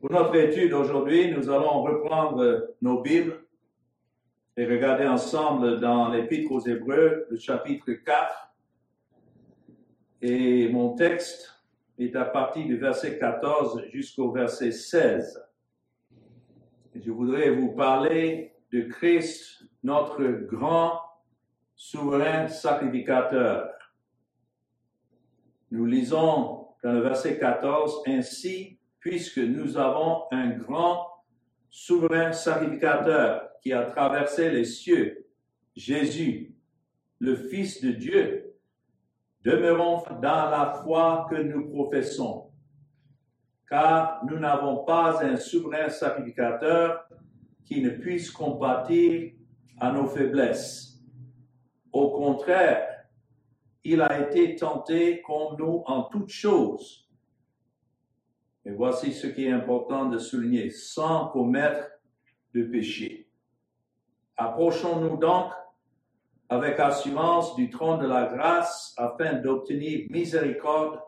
Pour notre étude aujourd'hui, nous allons reprendre nos Bibles et regarder ensemble dans l'Épître aux Hébreux, le chapitre 4. Et mon texte est à partir du verset 14 jusqu'au verset 16. Et je voudrais vous parler de Christ, notre grand souverain sacrificateur. Nous lisons dans le verset 14, « Ainsi, puisque nous avons un grand souverain sacrificateur qui a traversé les cieux, Jésus, le Fils de Dieu, demeurons dans la foi que nous professons, car nous n'avons pas un souverain sacrificateur qui ne puisse compatir à nos faiblesses. Au contraire, il a été tenté comme nous en toutes choses. Et voici ce qui est important de souligner, sans commettre de péché. Approchons-nous donc avec assurance du trône de la grâce afin d'obtenir miséricorde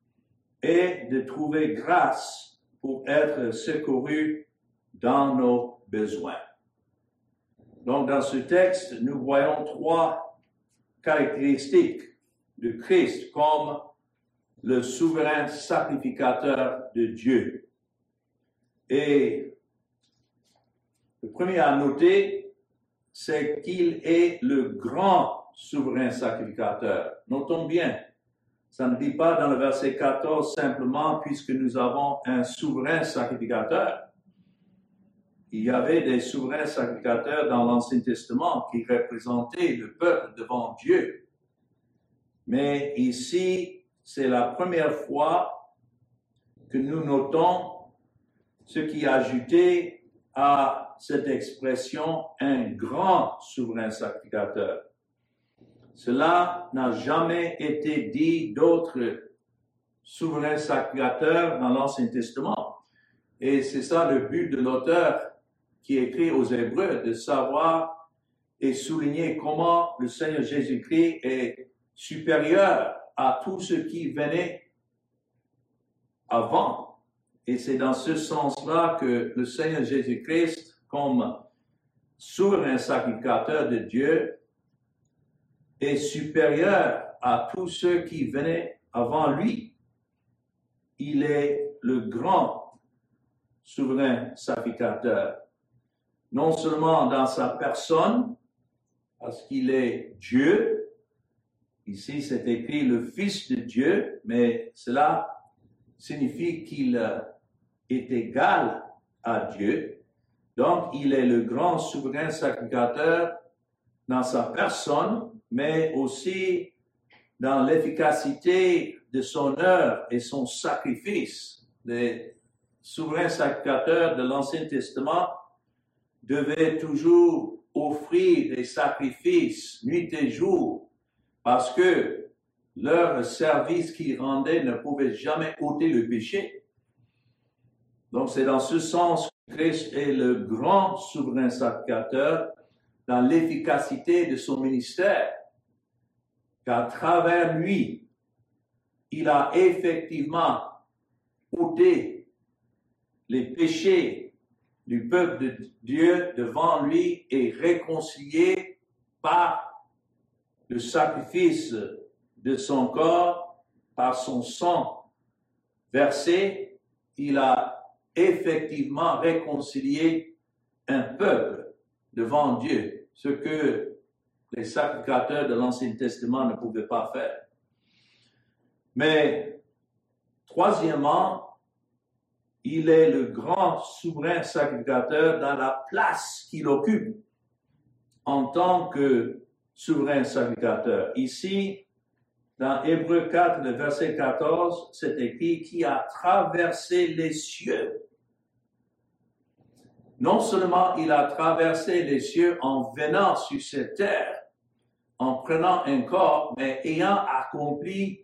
et de trouver grâce pour être secourus dans nos besoins. Donc, dans ce texte, nous voyons trois caractéristiques de Christ comme le souverain sacrificateur de Dieu. Et le premier à noter, c'est qu'il est le grand souverain sacrificateur. Notons bien, ça ne dit pas dans le verset 14 simplement puisque nous avons un souverain sacrificateur. Il y avait des souverains sacrificateurs dans l'Ancien Testament qui représentaient le peuple devant Dieu. Mais ici, c'est la première fois que nous notons ce qui est ajouté à cette expression « un grand souverain sacrificateur ». Cela n'a jamais été dit d'autres souverains sacrificateurs dans l'Ancien Testament. Et c'est ça le but de l'auteur qui écrit aux Hébreux, de savoir et souligner comment le Seigneur Jésus-Christ est supérieur à tout ce qui venait avant. Et c'est dans ce sens-là que le Seigneur Jésus-Christ, comme souverain sacrificateur de Dieu, est supérieur à tous ceux qui venaient avant lui. Il est le grand souverain sacrificateur, non seulement dans sa personne, parce qu'il est Dieu. Ici, c'est écrit le Fils de Dieu, mais cela signifie qu'il est égal à Dieu. Donc, il est le grand souverain sacrificateur dans sa personne, mais aussi dans l'efficacité de son œuvre et son sacrifice. Les souverains sacrificateurs de l'Ancien Testament devaient toujours offrir des sacrifices nuit et jour, parce que leur service qu'ils rendaient ne pouvait jamais ôter le péché. Donc c'est dans ce sens que Christ est le grand souverain sacrificateur dans l'efficacité de son ministère. Qu'à travers lui, il a effectivement ôté les péchés du peuple de Dieu devant lui et réconcilié par le sacrifice de son corps, par son sang versé. Il a effectivement réconcilié un peuple devant Dieu, ce que les sacrificateurs de l'Ancien Testament ne pouvaient pas faire. Mais, troisièmement, il est le grand souverain sacrificateur dans la place qu'il occupe en tant que souverain sacrificateur. Ici, dans Hébreux 4, le verset 14, c'est écrit « qui a traversé les cieux ». Non seulement il a traversé les cieux en venant sur cette terre, en prenant un corps, mais ayant accompli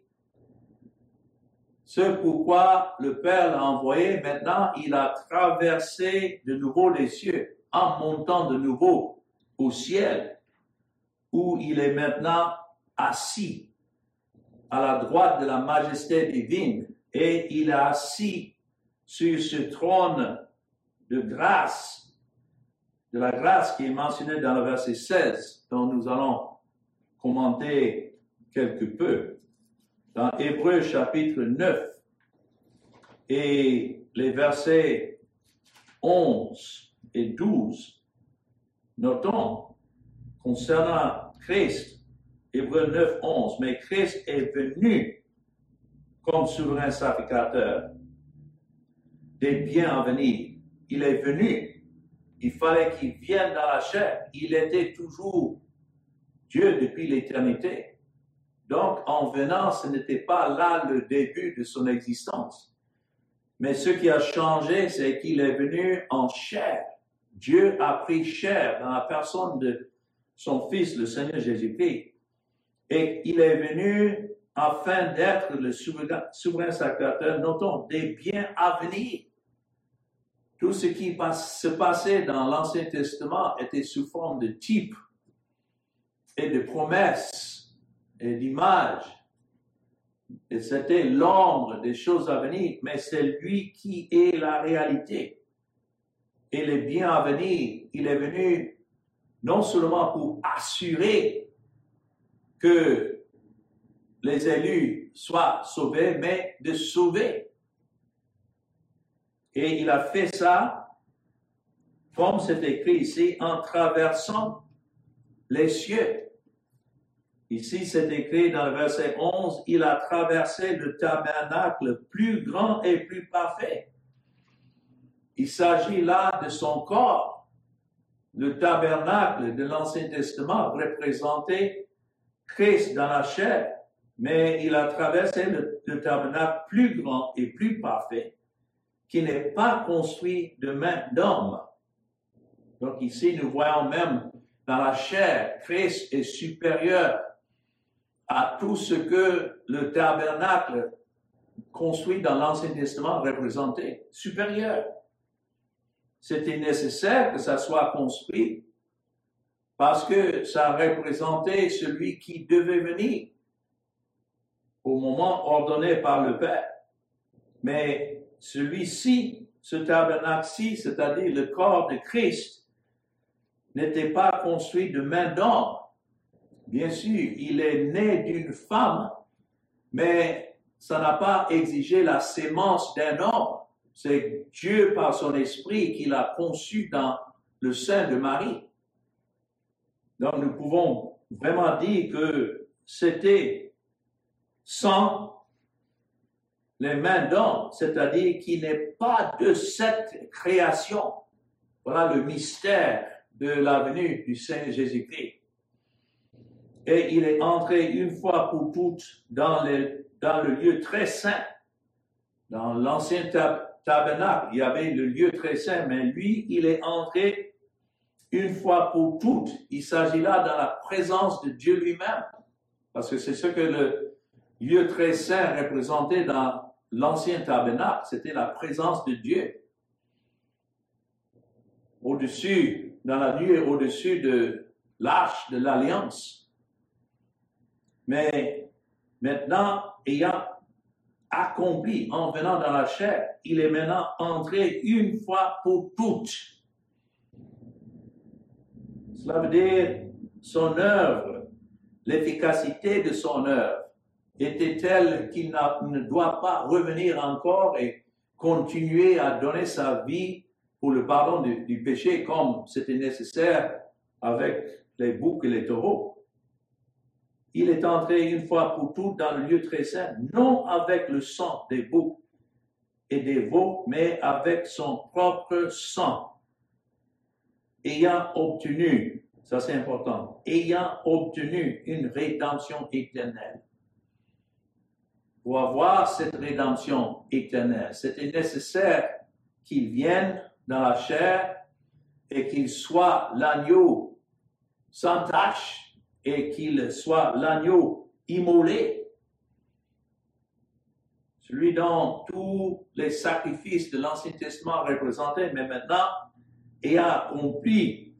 ce pourquoi le Père l'a envoyé, maintenant il a traversé de nouveau les cieux, en montant de nouveau au ciel, où il est maintenant assis à la droite de la majesté divine, et il est assis sur ce trône de grâce, de la grâce qui est mentionnée dans le verset 16, dont nous allons commenter quelque peu. Dans Hébreux chapitre 9 et les versets 11 et 12, notons concernant Christ, Hébreux 9, 11, mais Christ est venu comme souverain sacrificateur des biens à venir. Il est venu. Il fallait qu'il vienne dans la chair. Il était toujours Dieu depuis l'éternité. Donc, en venant, ce n'était pas là le début de son existence. Mais ce qui a changé, c'est qu'il est venu en chair. Dieu a pris chair dans la personne de son Fils, le Seigneur Jésus-Christ. Et il est venu afin d'être le souverain sacrificateur, notons, des biens à venir. Tout ce qui se passait dans l'Ancien Testament était sous forme de type et de promesses et d'images. Et c'était l'ombre des choses à venir, mais c'est lui qui est la réalité. Et les biens à venir, il est venu non seulement pour assurer que les élus soient sauvés, mais de sauver. Et il a fait ça, comme c'est écrit ici, en traversant les cieux. Ici, c'est écrit dans le verset 11, il a traversé le tabernacle plus grand et plus parfait. Il s'agit là de son corps. Le tabernacle de l'Ancien Testament représentait Christ dans la chair, mais il a traversé le tabernacle plus grand et plus parfait, qui n'est pas construit de main d'homme. Donc ici, nous voyons même dans la chair, Christ est supérieur à tout ce que le tabernacle construit dans l'Ancien Testament représentait, supérieur. C'était nécessaire que ça soit construit parce que ça représentait celui qui devait venir au moment ordonné par le Père. Mais celui-ci, ce tabernacle-ci, c'est-à-dire le corps de Christ, n'était pas construit de main d'homme. Bien sûr, il est né d'une femme, mais ça n'a pas exigé la sémence d'un homme. C'est Dieu, par son esprit, qui l'a conçu dans le sein de Marie. Donc, nous pouvons vraiment dire que c'était sans les mains d'homme, c'est-à-dire qu'il n'est pas de cette création. Voilà le mystère de la venue du Seigneur Jésus-Christ. Et il est entré une fois pour toutes dans le lieu très saint. Dans l'ancien tabernacle, il y avait le lieu très saint, mais lui, il est entré une fois pour toutes. Il s'agit là dans la présence de Dieu lui-même. Parce que c'est ce que le lieu très saint représentait dans l'ancien tabernacle. C'était la présence de Dieu. Au-dessus, dans la nuée, au-dessus de l'arche de l'Alliance. Mais maintenant, ayant accompli en venant dans la chair, il est maintenant entré une fois pour toutes. Cela veut dire son œuvre, l'efficacité de son œuvre était telle qu'il ne doit pas revenir encore et continuer à donner sa vie pour le pardon du péché comme c'était nécessaire avec les boucs et les taureaux. Il est entré une fois pour toutes dans le lieu très saint, non avec le sang des boucs et des veaux, mais avec son propre sang, ayant obtenu, ça c'est important, ayant obtenu une rédemption éternelle. Pour avoir cette rédemption éternelle, c'était nécessaire qu'il vienne dans la chair et qu'il soit l'agneau sans tache, et qu'il soit l'agneau immolé, celui dont tous les sacrifices de l'Ancien Testament représentaient, mais maintenant, ayant accompli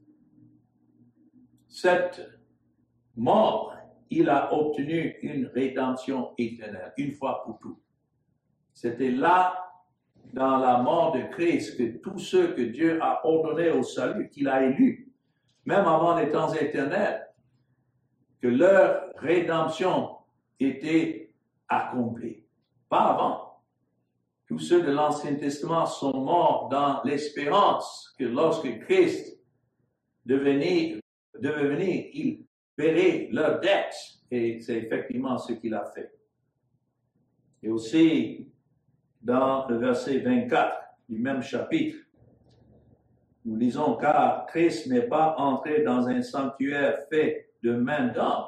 cette mort, il a obtenu une rédemption éternelle, une fois pour toutes. C'était là dans la mort de Christ que tous ceux que Dieu a ordonnés au salut, qu'il a élus, même avant les temps éternels, que leur rédemption était accomplie. Pas avant. Tous ceux de l'Ancien Testament sont morts dans l'espérance que lorsque Christ devait venir, il paierait leurs dettes. Et c'est effectivement ce qu'il a fait. Et aussi, dans le verset 24 du même chapitre, nous lisons, car Christ n'est pas entré dans un sanctuaire fait de main d'homme,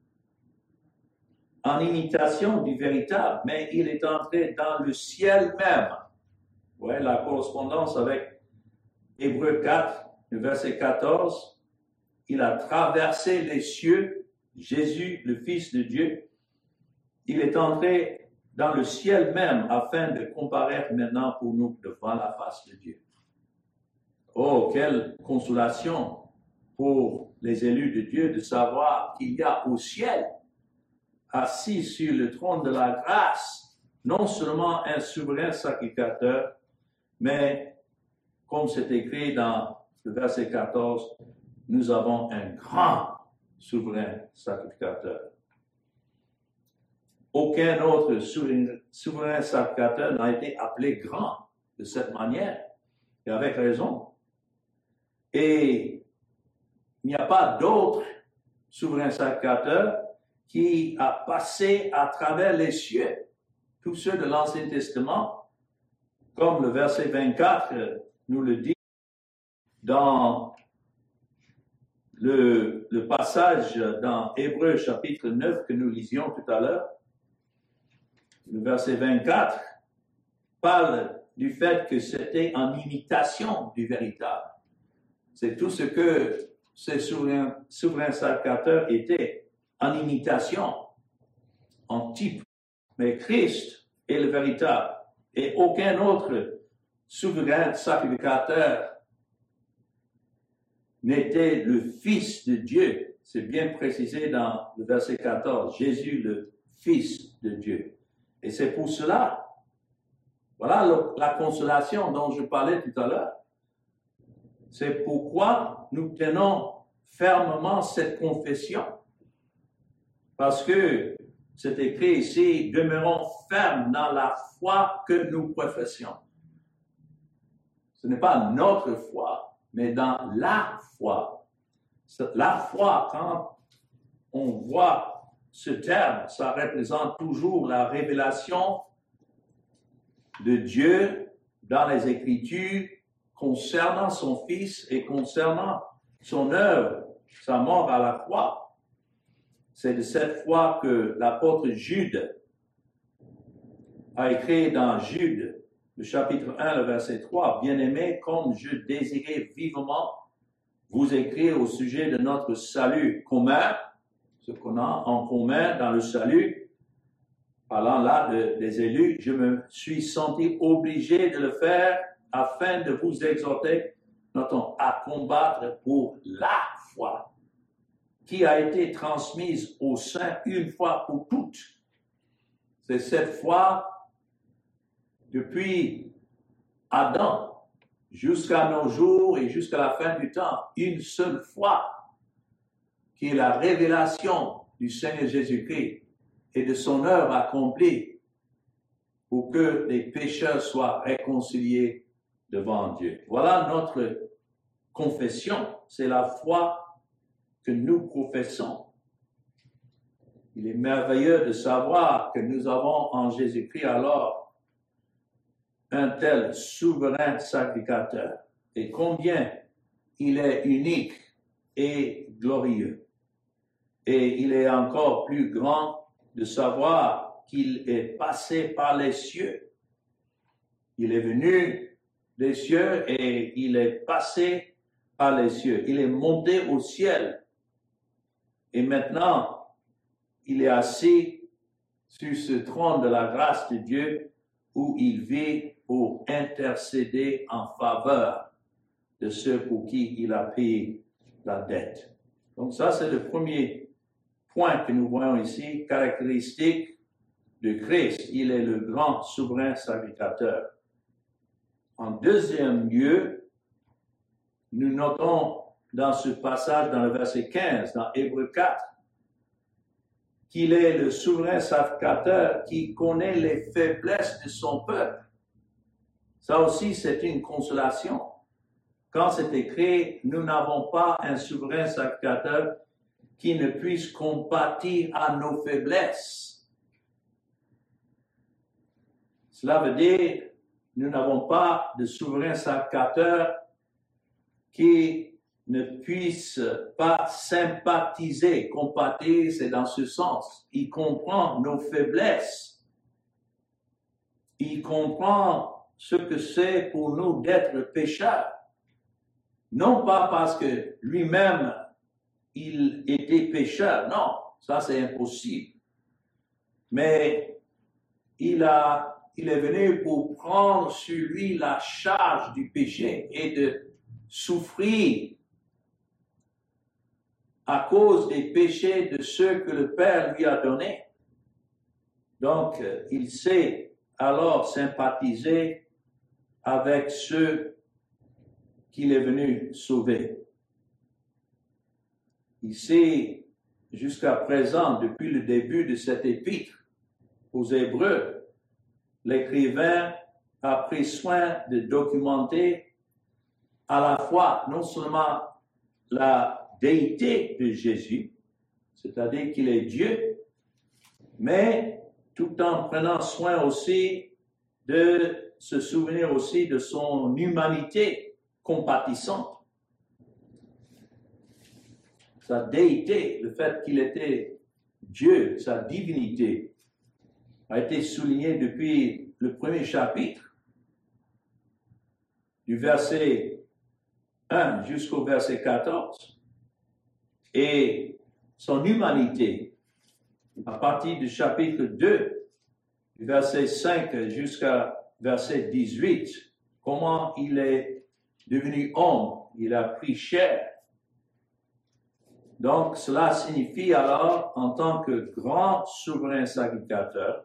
en imitation du véritable, mais il est entré dans le ciel même. Vous voyez la correspondance avec Hébreux 4, le verset 14. Il a traversé les cieux, Jésus, le Fils de Dieu. Il est entré dans le ciel même afin de comparaître maintenant pour nous devant la face de Dieu. Oh, quelle consolation pour les élus de Dieu de savoir qu'il y a au ciel, assis sur le trône de la grâce, non seulement un souverain sacrificateur, mais comme c'est écrit dans le verset 14, nous avons un grand souverain sacrificateur. Aucun autre souverain sacrificateur n'a été appelé grand de cette manière, et avec raison. Et il n'y a pas d'autre souverain sacrificateur qui a passé à travers les cieux. Tous ceux de l'Ancien Testament, comme le verset 24 nous le dit, dans le passage dans Hébreux chapitre 9 que nous lisions tout à l'heure, le verset 24 parle du fait que c'était en imitation du véritable. C'est tout ce que ces souverains sacrificateurs étaient, en imitation, en type. Mais Christ est le véritable. Et aucun autre souverain sacrificateur n'était le Fils de Dieu. C'est bien précisé dans le verset 14. Jésus, le Fils de Dieu. Et c'est pour cela, voilà la consolation dont je parlais tout à l'heure. C'est pourquoi nous tenons fermement cette confession. Parce que c'est écrit ici, demeurons fermes dans la foi que nous professions. Ce n'est pas notre foi, mais dans la foi. La foi, quand on voit ce terme, ça représente toujours la révélation de Dieu dans les Écritures concernant son Fils et concernant son œuvre, sa mort à la croix. C'est de cette foi que l'apôtre Jude a écrit dans Jude, le chapitre 1, le verset 3, « Bien-aimés, comme je désirais vivement vous écrire au sujet de notre salut commun, ce qu'on a en commun dans le salut, parlant là des élus, je me suis senti obligé de le faire afin de vous exhorter, notons, à combattre pour la foi qui a été transmise aux saints une fois pour toutes. » C'est cette foi depuis Adam jusqu'à nos jours et jusqu'à la fin du temps, une seule foi qui est la révélation du Seigneur Jésus-Christ et de son œuvre accomplie pour que les pécheurs soient réconciliés devant Dieu. Voilà notre confession, c'est la foi que nous professons. Il est merveilleux de savoir que nous avons en Jésus-Christ alors un tel souverain sacrificateur et combien il est unique et glorieux. Et il est encore plus grand de savoir qu'il est passé par les cieux. Il est venu des cieux et il est passé par les cieux. Il est monté au ciel. Et maintenant, il est assis sur ce trône de la grâce de Dieu où il vit pour intercéder en faveur de ceux pour qui il a payé la dette. Donc ça, c'est le premier point que nous voyons ici, caractéristique de Christ. Il est le grand souverain sacrificateur. En deuxième lieu, nous notons dans ce passage, dans le verset 15, dans Hébreux 4, qu'il est le souverain sacrificateur qui connaît les faiblesses de son peuple. Ça aussi, c'est une consolation. Quand c'est écrit, nous n'avons pas un souverain sacrificateur qui ne puisse compatir à nos faiblesses. Cela veut dire, nous n'avons pas de souverain sacrificateur qui ne puisse pas sympathiser. Compatir, c'est dans ce sens. Il comprend nos faiblesses. Il comprend ce que c'est pour nous d'être pécheurs. Non pas parce que lui-même, il était pécheur. Non, ça c'est impossible. Mais il est venu pour prendre sur lui la charge du péché et de souffrir à cause des péchés de ceux que le Père lui a donnés. Donc, il sait alors sympathiser avec ceux qu'il est venu sauver. Ici, jusqu'à présent, depuis le début de cet épître aux Hébreux, l'écrivain a pris soin de documenter à la fois non seulement la déité de Jésus, c'est-à-dire qu'il est Dieu, mais tout en prenant soin aussi de se souvenir aussi de son humanité compatissante. Sa déité, le fait qu'il était Dieu, sa divinité, a été souligné depuis le premier chapitre, du verset 1 jusqu'au verset 14. Et son humanité, à partir du chapitre 2, du verset 5 jusqu'à verset 18, comment il est devenu homme, il a pris chair. Donc, cela signifie alors, en tant que grand souverain sacrificateur,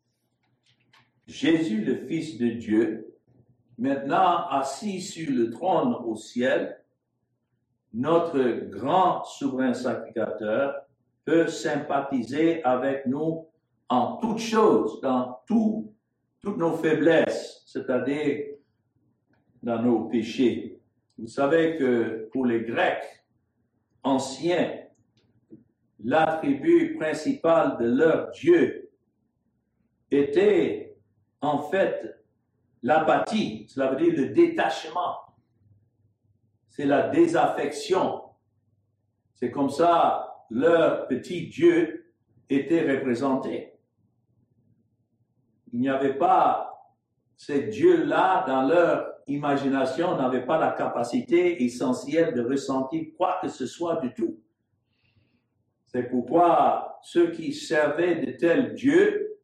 Jésus, le Fils de Dieu, maintenant assis sur le trône au ciel, notre grand souverain sacrificateur peut sympathiser avec nous en toutes choses, dans toutes nos faiblesses, c'est-à-dire dans nos péchés. Vous savez que pour les Grecs anciens, l'attribut principal de leur Dieu était en fait l'apathie, cela veut dire le détachement. C'est la désaffection. C'est comme ça leur petit Dieu était représenté. Il n'y avait pas ces dieux-là dans leur imagination, n'avaient pas la capacité essentielle de ressentir quoi que ce soit du tout. C'est pourquoi ceux qui servaient de tels dieux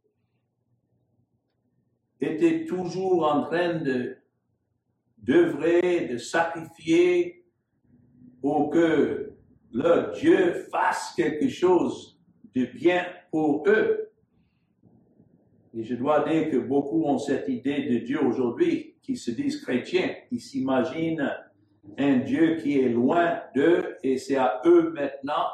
étaient toujours en train d'œuvrer, de sacrifier pour que leur Dieu fasse quelque chose de bien pour eux. Et je dois dire que beaucoup ont cette idée de Dieu aujourd'hui, qui se disent chrétiens, qui s'imaginent un Dieu qui est loin d'eux et c'est à eux maintenant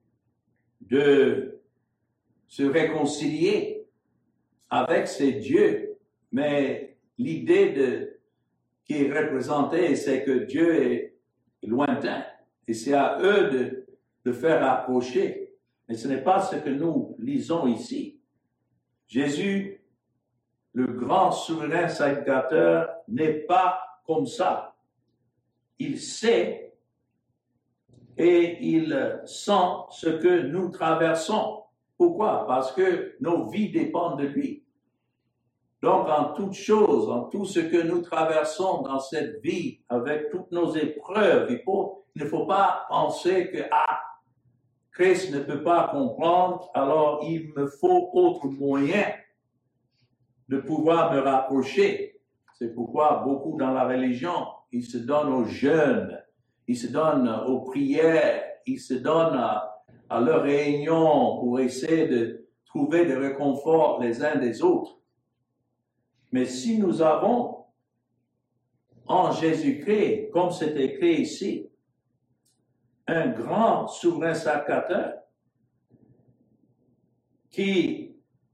de se réconcilier avec ces dieux. Mais l'idée qui est représentée, c'est que Dieu est lointain et c'est à eux de faire approcher. Mais ce n'est pas ce que nous lisons ici. Jésus, le grand souverain sacrificateur, n'est pas comme ça. Il sait et il sent ce que nous traversons. Pourquoi? Parce que nos vies dépendent de lui. Donc, en toutes choses, en tout ce que nous traversons dans cette vie, avec toutes nos épreuves, il ne faut pas penser que, Christ ne peut pas comprendre, alors il me faut autre moyen de pouvoir me rapprocher. C'est pourquoi beaucoup dans la religion, ils se donnent aux jeûnes, ils se donnent aux prières, ils se donnent à leurs réunions pour essayer de trouver des réconforts les uns des autres. Mais si nous avons en Jésus-Christ, comme c'est écrit ici, un grand souverain sacrificateur qui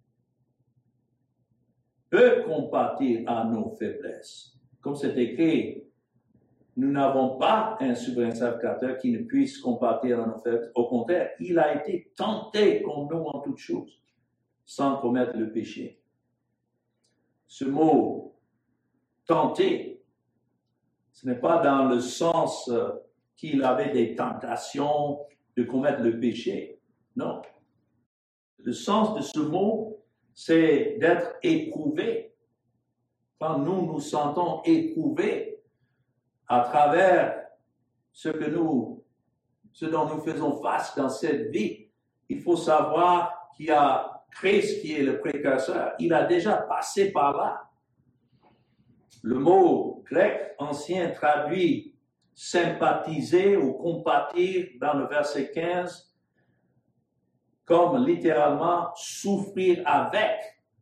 peut compatir à nos faiblesses. Comme c'est écrit, nous n'avons pas un souverain sacrificateur qui ne puisse compatir à nos faiblesses. Au contraire, il a été tenté comme nous en toutes choses, sans commettre le péché. Ce mot tenté, ce n'est pas dans le sens qu'il avait des tentations de commettre le péché. Non. Le sens de ce mot, c'est d'être éprouvé. Quand nous nous sentons éprouvés à travers ce dont nous faisons face dans cette vie, il faut savoir qu'il y a Christ qui est le précurseur. Il a déjà passé par là. Le mot grec ancien traduit sympathiser ou compatir dans le verset 15 comme littéralement souffrir avec.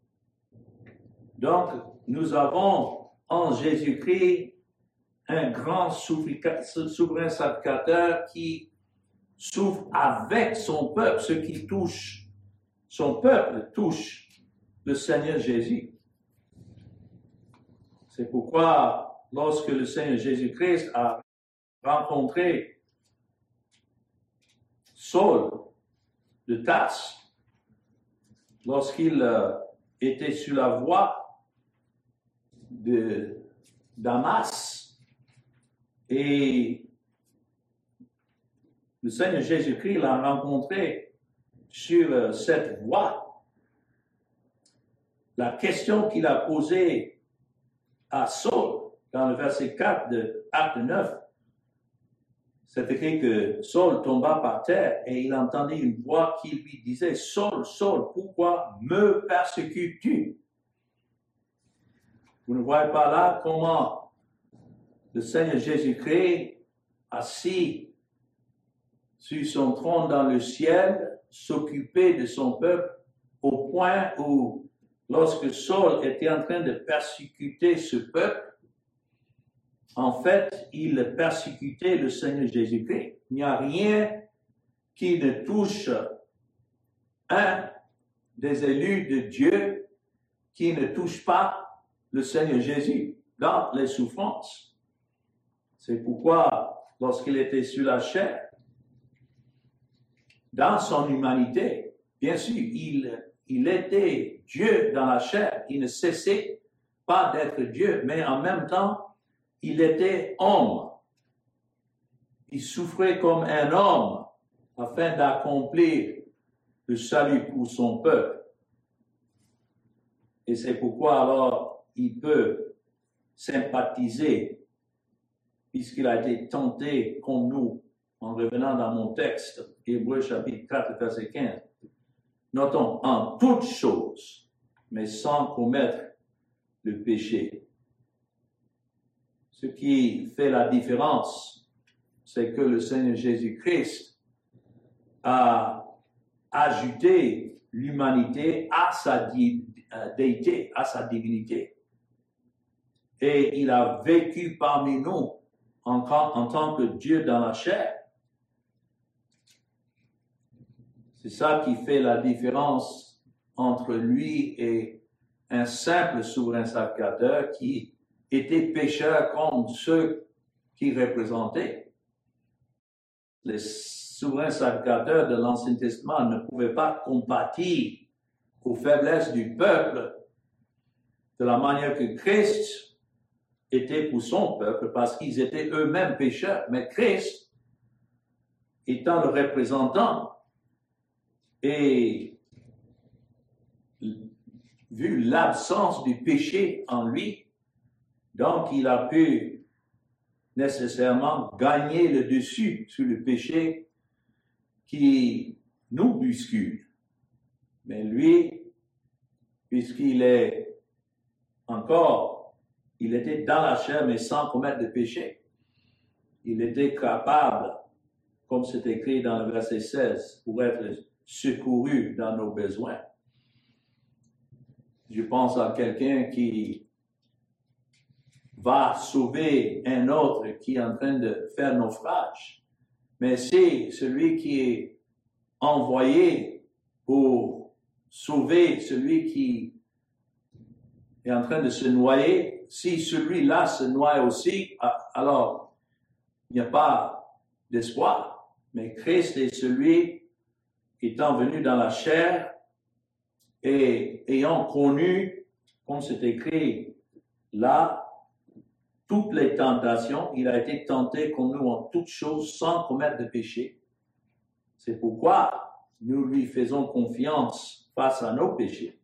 Donc, nous avons en Jésus-Christ un grand souverain sacrificateur qui souffre avec son peuple, ce qui touche, son peuple touche le Seigneur Jésus. C'est pourquoi, lorsque le Seigneur Jésus-Christ a rencontré Saul de Tarse, lorsqu'il était sur la voie de Damas, et le Seigneur Jésus-Christ l'a rencontré sur cette voie. La question qu'il a posée à Saul, dans le verset 4 de Acte 9, c'est écrit que Saul tomba par terre et il entendit une voix qui lui disait « Saul, Saul, pourquoi me persécutes-tu » Vous ne voyez pas là comment le Seigneur Jésus-Christ, assis sur son trône dans le ciel, s'occupait de son peuple au point où, lorsque Saul était en train de persécuter ce peuple, en fait, il persécutait le Seigneur Jésus-Christ. Il n'y a rien qui ne touche un des élus de Dieu qui ne touche pas le Seigneur Jésus dans les souffrances. C'est pourquoi, lorsqu'il était sur la chair, dans son humanité, bien sûr, il était Dieu dans la chair. Il ne cessait pas d'être Dieu, mais en même temps, il était homme. Il souffrait comme un homme afin d'accomplir le salut pour son peuple. Et c'est pourquoi alors il peut sympathiser, puisqu'il a été tenté comme nous, en revenant dans mon texte, Hébreux chapitre 4, verset 15. Notons, en toutes choses, mais sans commettre le péché. Ce qui fait la différence, c'est que le Seigneur Jésus-Christ a ajouté l'humanité à sa déité, à sa divinité. Et il a vécu parmi nous en tant que Dieu dans la chair. C'est ça qui fait la différence entre lui et un simple souverain sacrificateur qui était pécheur comme ceux qui représentaient. Les souverains sacrificateurs de l'Ancien Testament ne pouvaient pas compatir aux faiblesses du peuple de la manière que Christ était pour son peuple, parce qu'ils étaient eux-mêmes pécheurs. Mais Christ, étant le représentant, et vu l'absence du péché en lui, donc il a pu nécessairement gagner le dessus sur le péché qui nous bouscule. Mais lui, puisqu'il est encore, il était dans la chair mais sans commettre de péché. Il était capable, comme c'est écrit dans le verset 16, pour être secouru dans nos besoins. Je pense à quelqu'un qui va sauver un autre qui est en train de faire naufrage, mais c'est celui qui est envoyé pour sauver celui qui est en train de se noyer. Si celui-là se noie aussi, alors il n'y a pas d'espoir. Mais Christ est celui qui étant venu dans la chair et ayant connu, comme c'est écrit là, toutes les tentations, il a été tenté comme nous en toutes choses sans commettre de péché. C'est pourquoi nous lui faisons confiance face à nos péchés.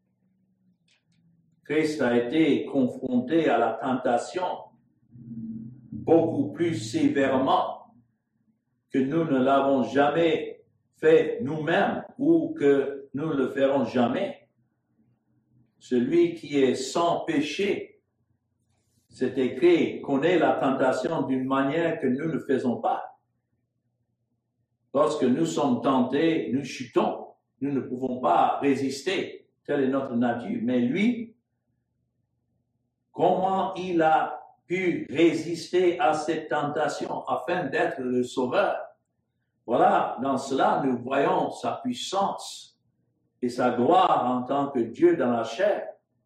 Christ a été confronté à la tentation beaucoup plus sévèrement que nous ne l'avons jamais fait nous-mêmes ou que nous ne le ferons jamais. Celui qui est sans péché, c'est écrit, connaît la tentation d'une manière que nous ne faisons pas. Lorsque nous sommes tentés, nous chutons. Nous ne pouvons pas résister. Telle est notre nature. Mais lui, comment il a pu résister à cette tentation afin d'être le sauveur? Voilà, dans cela, nous voyons sa puissance et sa gloire en tant que Dieu dans la chair.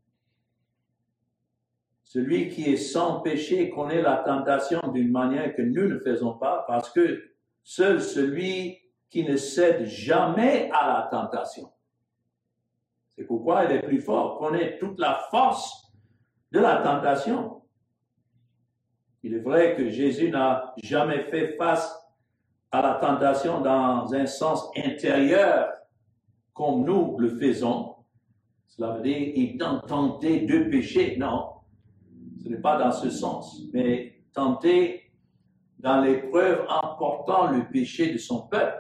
Celui qui est sans péché connaît la tentation d'une manière que nous ne faisons pas, parce que seul celui qui ne cède jamais à la tentation. C'est pourquoi il est plus fort, connaît toute la force de la tentation. Il est vrai que Jésus n'a jamais fait face à la tentation dans un sens intérieur comme nous le faisons. Cela veut dire étant tenté de pécher. Non, ce n'est pas dans ce sens, mais tenté dans l'épreuve en portant le péché de son peuple.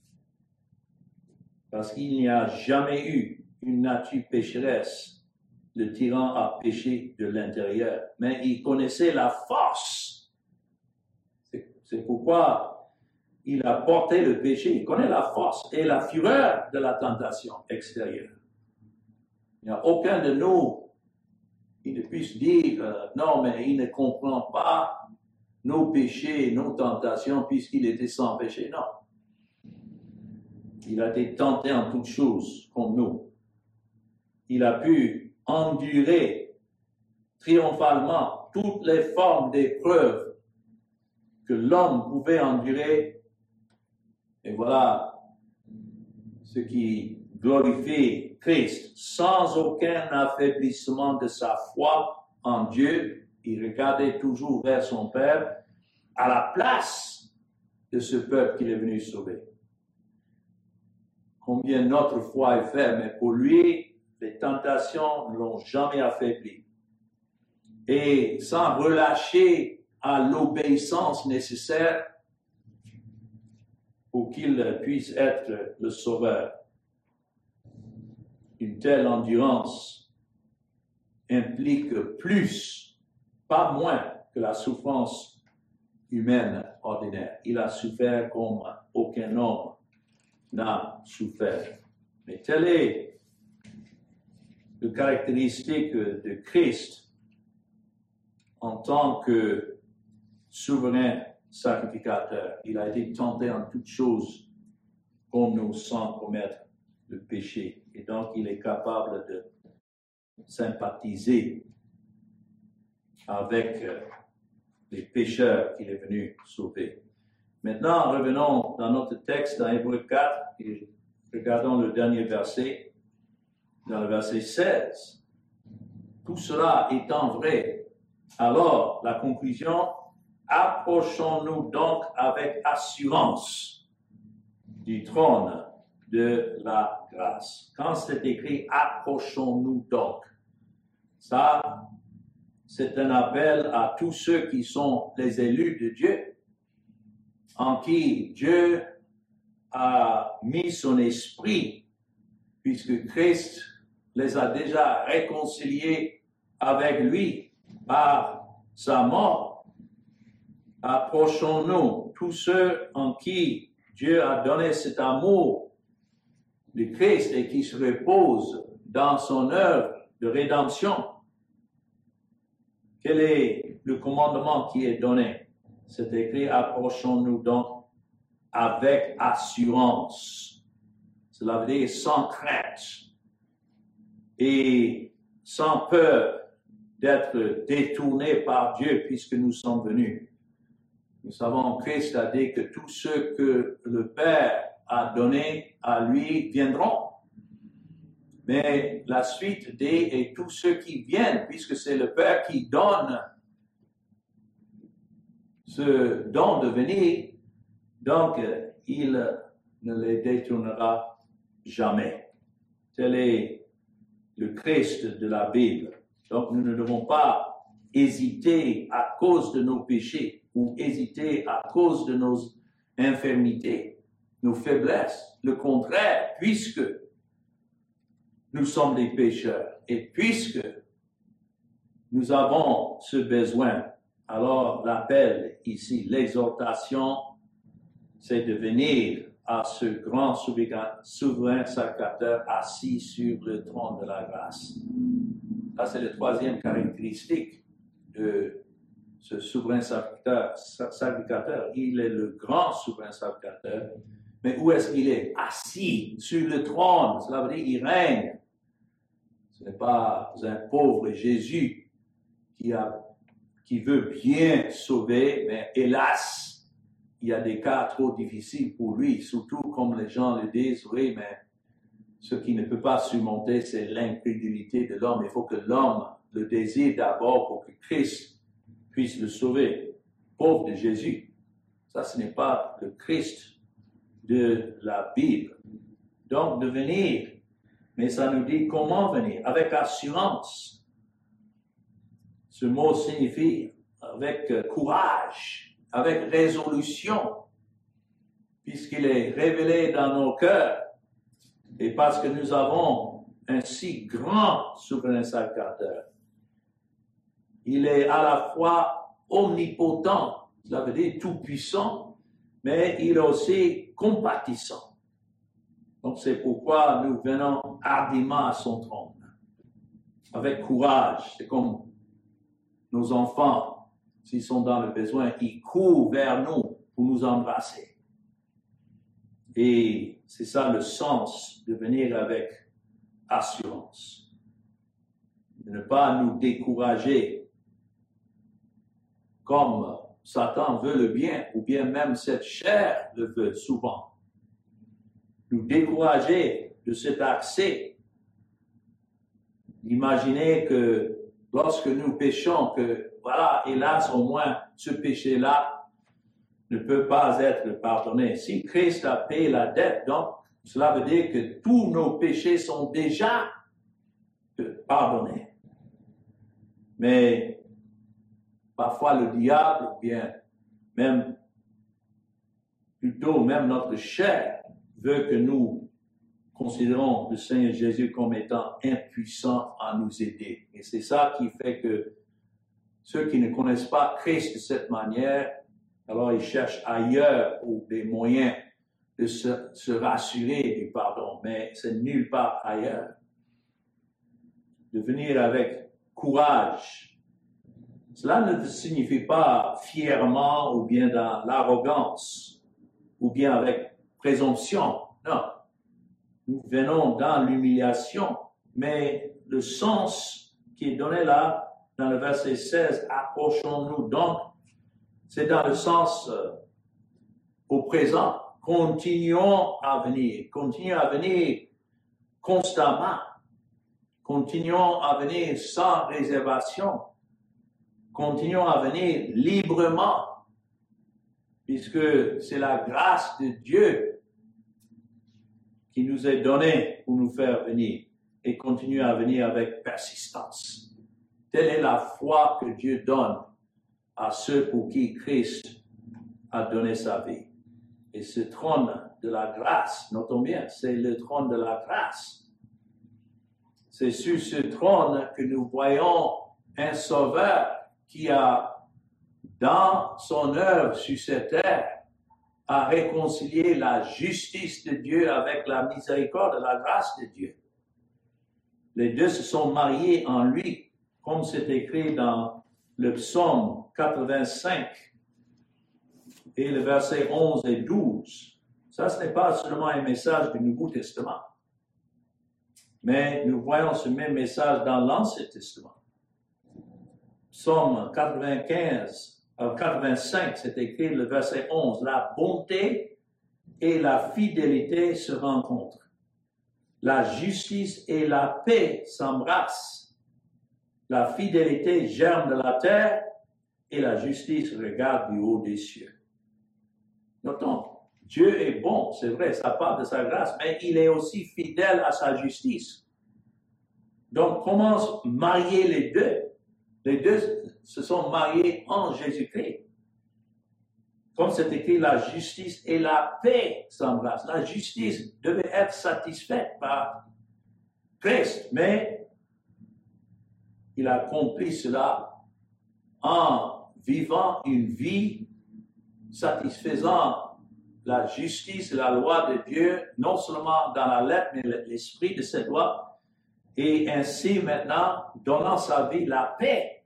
Parce qu'il n'y a jamais eu une nature pécheresse le tirant à pécher de l'intérieur. Mais il connaissait la force. C'est pourquoi il a porté le péché. Il connaît la force et la fureur de la tentation extérieure. Il n'y a aucun de nous qui ne puisse dire non, mais il ne comprend pas nos péchés, nos tentations, puisqu'il était sans péché. Non. Il a été tenté en toutes choses, comme nous. Il a pu endurer triomphalement toutes les formes d'épreuves que l'homme pouvait endurer. Et voilà ce qui glorifie Christ. Sans aucun affaiblissement de sa foi en Dieu, il regardait toujours vers son Père à la place de ce peuple qu'il est venu sauver. Combien notre foi est faible, mais pour lui, les tentations ne l'ont jamais affaibli. Et sans relâcher à l'obéissance nécessaire pour qu'il puisse être le sauveur. Une telle endurance implique plus, pas moins, que la souffrance humaine ordinaire. Il a souffert comme aucun homme n'a souffert. Mais telle est la caractéristique de Christ en tant que souverain sacrificateur. Il a été tenté en toutes choses comme nous sans commettre le péché. Et donc, il est capable de sympathiser avec les pécheurs qu'il est venu sauver. Maintenant, revenons dans notre texte, dans Hébreux 4, et regardons le dernier verset, dans le verset 16. Tout cela étant vrai, alors la conclusion, approchons-nous donc avec assurance du trône de la grâce. Quand c'est écrit, approchons-nous donc, ça, c'est un appel à tous ceux qui sont les élus de Dieu, en qui Dieu a mis son esprit, puisque Christ les a déjà réconciliés avec lui par sa mort. Approchons-nous, tous ceux en qui Dieu a donné cet amour de Christ et qui se reposent dans son œuvre de rédemption. Quelle est le commandement qui est donné. C'est écrit, approchons-nous donc avec assurance. Cela veut dire sans crainte et sans peur d'être détournés par Dieu puisque nous sommes venus. Nous savons, Christ a dit que tous ceux que le Père a donnés à lui viendront. Mais la suite dit, et tous ceux qui viennent, puisque c'est le Père qui donne ce don de venir, donc il ne les détournera jamais. Tel est le Christ de la Bible. Donc nous ne devons pas hésiter à cause de nos péchés ou hésiter à cause de nos infirmités, nos faiblesses. Le contraire, puisque nous sommes des pécheurs et puisque nous avons ce besoin, alors l'appel ici, l'exhortation, c'est de venir à ce grand souverain sacrificateur assis sur le trône de la grâce. Ça, c'est la troisième caractéristique de ce souverain sacrificateur. Il est le grand souverain sacrificateur. Mais où est-ce qu'il est? Assis sur le trône. Cela veut dire qu'il règne. Ce n'est pas un pauvre Jésus qui veut bien sauver, mais hélas, il y a des cas trop difficiles pour lui, surtout comme les gens le disent, oui, mais ce qui ne peut pas surmonter, c'est l'incrédulité de l'homme. Il faut que l'homme le désire d'abord pour que Christ puisse le sauver. Pauvre de Jésus. Ça, ce n'est pas le Christ de la Bible. Donc, de venir, mais ça nous dit comment venir, avec assurance. Ce mot signifie avec courage, avec résolution, puisqu'il est révélé dans nos cœurs, et parce que nous avons un si grand souverain sacrificateur. Il est à la fois omnipotent, cela veut dire tout-puissant, mais il est aussi compatissant. Donc c'est pourquoi nous venons hardiment à son trône, avec courage. C'est comme nos enfants, s'ils sont dans le besoin, ils courent vers nous pour nous embrasser. Et c'est ça le sens de venir avec assurance. De ne pas nous décourager comme Satan veut le bien, ou bien même cette chair le veut souvent. Nous décourager de cet accès. Imaginez que lorsque nous péchons, que voilà, hélas, au moins ce péché-là ne peut pas être pardonné. Si Christ a payé la dette, donc cela veut dire que tous nos péchés sont déjà pardonnés. Mais parfois le diable, ou bien même plutôt même notre chair, veut que nous considérons le Seigneur Jésus comme étant impuissant à nous aider. Et c'est ça qui fait que ceux qui ne connaissent pas Christ de cette manière, alors ils cherchent ailleurs pour des moyens de se rassurer du pardon, mais c'est nulle part ailleurs. De venir avec courage. Cela ne signifie pas fièrement ou bien dans l'arrogance ou bien avec présomption. Non. Nous venons dans l'humiliation, mais le sens qui est donné là, dans le verset 16, approchons-nous donc, c'est dans le sens au présent. Continuons à venir constamment. Continuons à venir sans réservation. Continuons à venir librement, puisque c'est la grâce de Dieu qui nous est donnée pour nous faire venir et continuer à venir avec persistance. Telle est la foi que Dieu donne à ceux pour qui Christ a donné sa vie. Et ce trône de la grâce, notons bien, c'est le trône de la grâce. C'est sur ce trône que nous voyons un sauveur qui a, dans son œuvre sur cette terre, a réconcilié la justice de Dieu avec la miséricorde et la grâce de Dieu. Les deux se sont mariés en lui, comme c'est écrit dans le psaume 85 et le verset 11 et 12, ça, ce n'est pas seulement un message du Nouveau Testament, mais nous voyons ce même message dans l'Ancien Testament. Psaume 85, c'est écrit le verset 11, la bonté et la fidélité se rencontrent. La justice et la paix s'embrassent. La fidélité germe de la terre et la justice regarde du haut des cieux. Notons, Dieu est bon, c'est vrai, ça part de sa grâce, mais il est aussi fidèle à sa justice. Donc, comment marier les deux? Les deux se sont mariés en Jésus-Christ. Comme c'est écrit, la justice et la paix s'embrassent. La justice devait être satisfaite par Christ, mais il a accompli cela en vivant une vie satisfaisant la justice et la loi de Dieu, non seulement dans la lettre, mais l'esprit de cette loi, et ainsi maintenant donnant sa vie la paix,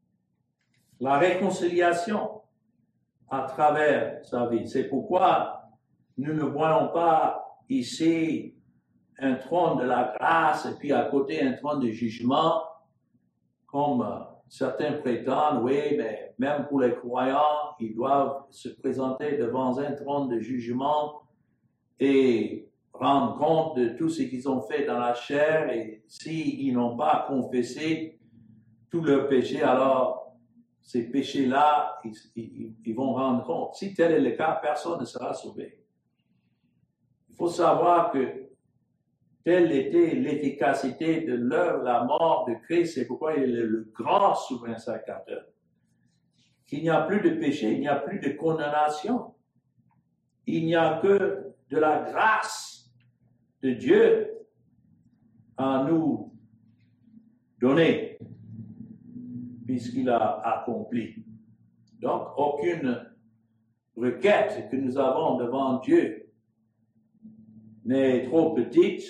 la réconciliation à travers sa vie. C'est pourquoi nous ne voyons pas ici un trône de la grâce et puis à côté un trône de jugement, comme certains prétendent, oui, mais même pour les croyants, ils doivent se présenter devant un trône de jugement et rendre compte de tout ce qu'ils ont fait dans la chair, et s'ils n'ont pas confessé tous leurs péchés, alors ces péchés-là, ils vont rendre compte. Si tel est le cas, personne ne sera sauvé. Il faut savoir que telle était l'efficacité de l'œuvre, la mort de Christ, c'est pourquoi il est le grand souverain sacrificateur. Qu'il n'y a plus de péché, il n'y a plus de condamnation. Il n'y a que de la grâce de Dieu à nous donner, puisqu'il a accompli. Donc, aucune requête que nous avons devant Dieu n'est trop petite,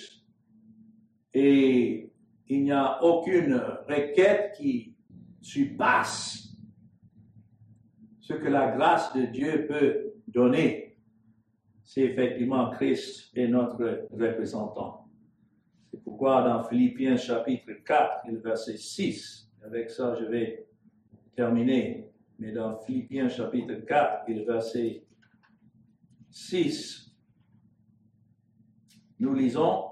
et il n'y a aucune requête qui surpasse ce que la grâce de Dieu peut donner. C'est effectivement Christ est notre représentant. C'est pourquoi dans Philippiens chapitre 4 et le verset 6, avec ça je vais terminer, mais dans Philippiens chapitre 4 et le verset 6, nous lisons: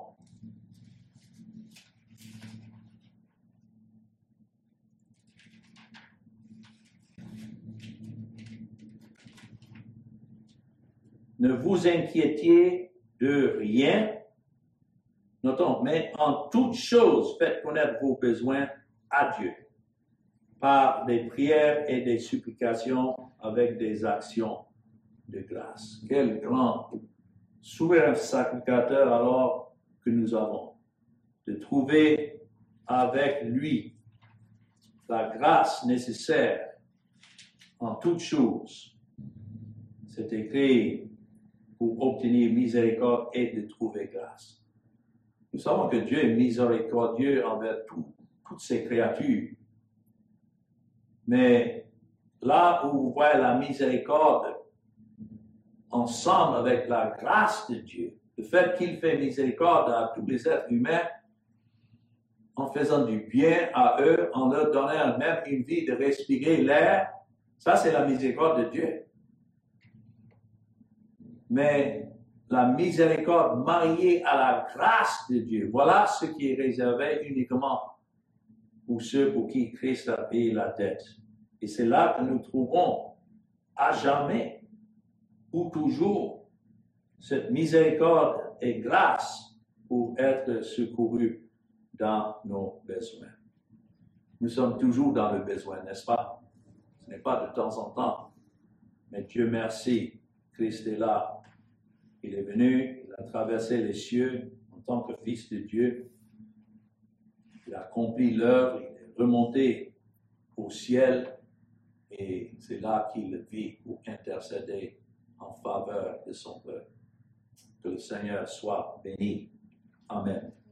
ne vous inquiétiez de rien, notons, mais en toutes choses, faites connaître vos besoins à Dieu, par des prières et des supplications avec des actions de grâce. Quel grand souverain sacrificateur alors que nous avons, de trouver avec lui la grâce nécessaire en toutes choses. C'est écrit pour obtenir miséricorde et de trouver grâce. Nous savons que Dieu est miséricordieux envers toutes ses créatures. Mais là où vous voyez la miséricorde ensemble avec la grâce de Dieu, le fait qu'il fait miséricorde à tous les êtres humains, en faisant du bien à eux, en leur donnant même une vie de respirer l'air, ça c'est la miséricorde de Dieu. Mais la miséricorde mariée à la grâce de Dieu, voilà ce qui est réservé uniquement pour ceux pour qui Christ a payé la dette. Et c'est là que nous trouvons à jamais, pour toujours, cette miséricorde et grâce pour être secourus dans nos besoins. Nous sommes toujours dans le besoin, n'est-ce pas? Ce n'est pas de temps en temps. Mais Dieu merci, Christ est là. Il est venu, il a traversé les cieux en tant que Fils de Dieu. Il a accompli l'œuvre, il est remonté au ciel, et c'est là qu'il vit pour intercéder en faveur de son peuple. Que le Seigneur soit béni. Amen.